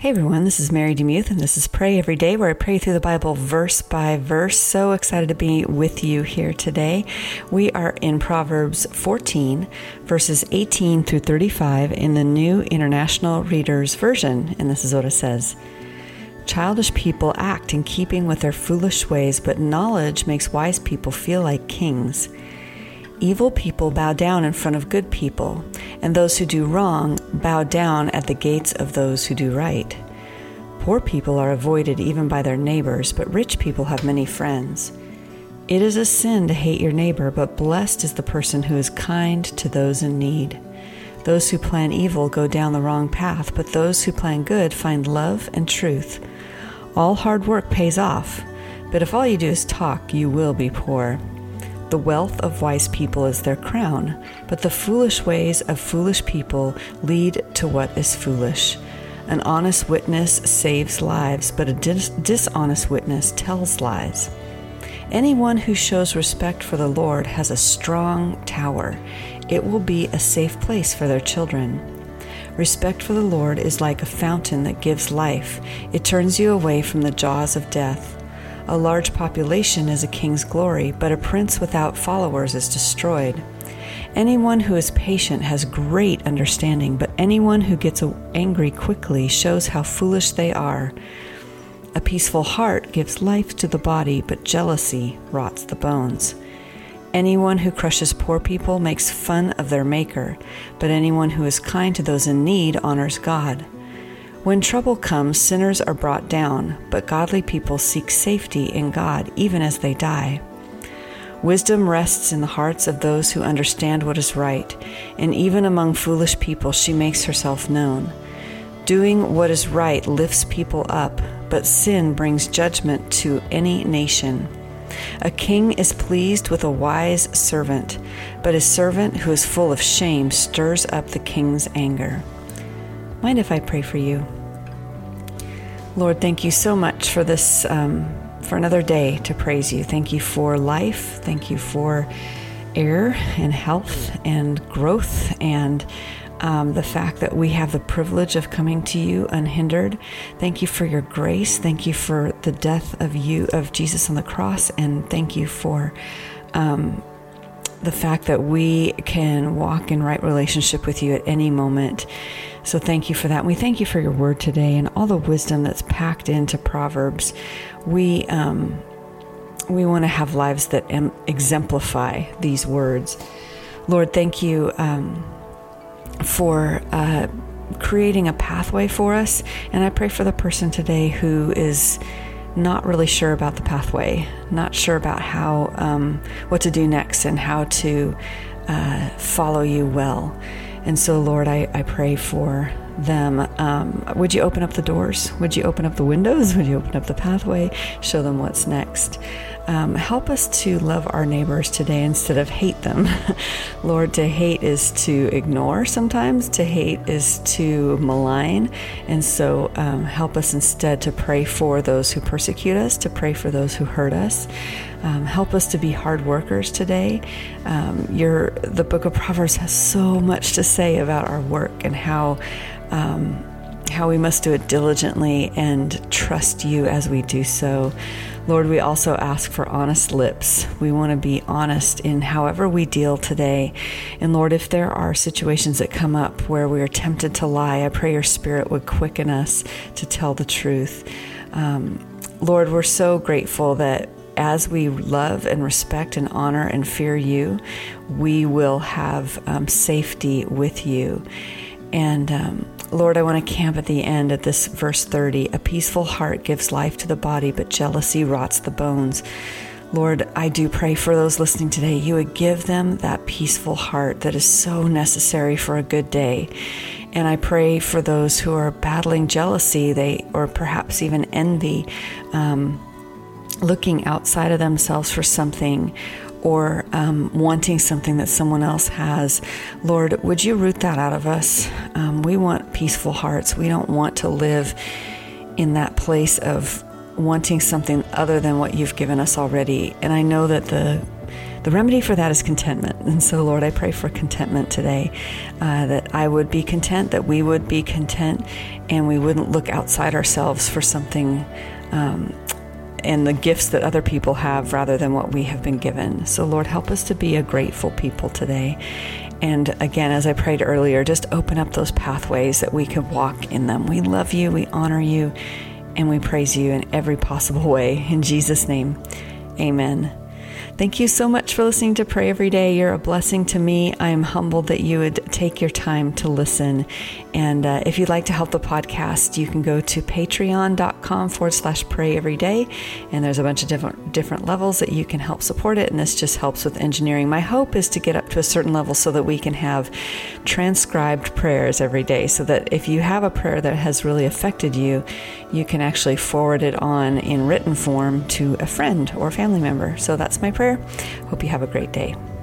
Hey everyone, this is Mary DeMuth, and this is Pray Every Day, where I pray through the Bible verse by verse. So excited to be with you here today. We are in Proverbs 14, verses 18 through 35 in the New International Reader's Version, and this is what it says. Childish people act in keeping with their foolish ways, but knowledge makes wise people feel like kings. Evil people bow down in front of good people, and those who do wrong bow down at the gates of those who do right. Poor people are avoided even by their neighbors, but rich people have many friends. It is a sin to hate your neighbor, but blessed is the person who is kind to those in need. Those who plan evil go down the wrong path, but those who plan good find love and truth. All hard work pays off, but if all you do is talk, you will be poor. The wealth of wise people is their crown, but the foolish ways of foolish people lead to what is foolish. An honest witness saves lives, but a dishonest witness tells lies. Anyone who shows respect for the Lord has a strong tower. It will be a safe place for their children. Respect for the Lord is like a fountain that gives life. It turns you away from the jaws of death. A large population is a king's glory, but a prince without followers is destroyed. Anyone who is patient has great understanding, but anyone who gets angry quickly shows how foolish they are. A peaceful heart gives life to the body, but jealousy rots the bones. Anyone who crushes poor people makes fun of their maker, but anyone who is kind to those in need honors God. When trouble comes, sinners are brought down, but godly people seek safety in God even as they die. Wisdom rests in the hearts of those who understand what is right, and even among foolish people she makes herself known. Doing what is right lifts people up, but sin brings judgment to any nation. A king is pleased with a wise servant, but a servant who is full of shame stirs up the king's anger. Mind if I pray for you? Lord, thank you so much for this, for another day to praise you. Thank you for life. Thank you for air and health and growth and the fact that we have the privilege of coming to you unhindered. Thank you for your grace. Thank you for the death of Jesus on the cross. And thank you for the fact that we can walk in right relationship with you at any moment. So thank you for that. And we thank you for your word today and all the wisdom that's packed into Proverbs. We want to have lives that exemplify these words. Lord, thank you for creating a pathway for us. And I pray for the person today who is not really sure about the pathway, not sure about how, what to do next and how to follow you well. And so, Lord, I pray for them. Would you open up the doors? Would you open up the windows? Would you open up the pathway? Show them what's next. Help us to love our neighbors today instead of hate them. Lord, to hate is to ignore sometimes. To hate is to malign. And so help us instead to pray for those who persecute us, to pray for those who hurt us. Help us to be hard workers today. The book of Proverbs has so much to say about our work and how we must do it diligently and trust you as we do so. Lord, we also ask for honest lips. We want to be honest in however we deal today. And Lord, if there are situations that come up where we are tempted to lie, I pray your Spirit would quicken us to tell the truth. Lord, we're so grateful that as we love and respect and honor and fear you, we will have safety with you. And Lord, I want to camp at the end at this verse 30. A peaceful heart gives life to the body, but jealousy rots the bones. Lord, I do pray for those listening today. You would give them that peaceful heart that is so necessary for a good day. And I pray for those who are battling jealousy, or perhaps even envy, looking outside of themselves for something, or wanting something that someone else has. Lord, would you root that out of us? We want peaceful hearts. We don't want to live in that place of wanting something other than what you've given us already. And I know that the the remedy for that is contentment. And so, Lord, I pray for contentment today, that I would be content, that we would be content, and we wouldn't look outside ourselves for something and the gifts that other people have rather than what we have been given. So, Lord, help us to be a grateful people today. And again, as I prayed earlier, just open up those pathways that we could walk in them. We love you, we honor you, and we praise you in every possible way. In Jesus' name, amen. Thank you so much for listening to Pray Every Day. You're a blessing to me. I am humbled that you would take your time to listen. And if you'd like to help the podcast, you can go to patreon.com/prayeveryday. And there's a bunch of different levels that you can help support it. And this just helps with engineering. My hope is to get up to a certain level so that we can have transcribed prayers every day, so that if you have a prayer that has really affected you, you can actually forward it on in written form to a friend or family member. So that's my prayer. Hope you have a great day.